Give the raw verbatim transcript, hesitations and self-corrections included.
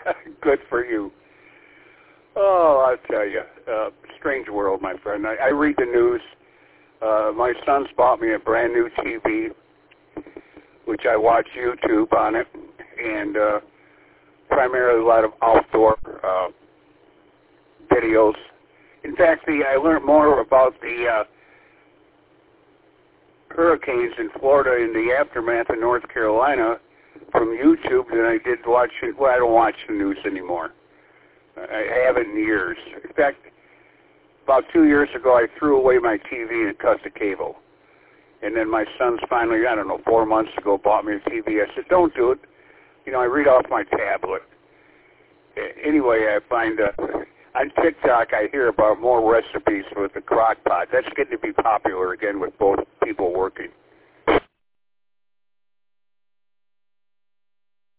Good for you. Oh, I'll tell you, uh, strange world, my friend. I, I read the news. Uh, my son's bought me a brand new T V, which I watch YouTube on it, and uh, primarily a lot of outdoor uh, videos. In fact, the, I learned more about the uh, hurricanes in Florida in the aftermath in North Carolina from YouTube than I did watching. Well, I don't watch the news anymore. I haven't in years. In fact, about two years ago, I threw away my T V and cut the cable. And then my son's finally, I don't know, four months ago, bought me a T V. I said, don't do it. You know, I read off my tablet. Anyway, I find uh, on TikTok, I hear about more recipes with the crock pot. That's getting to be popular again with both people working.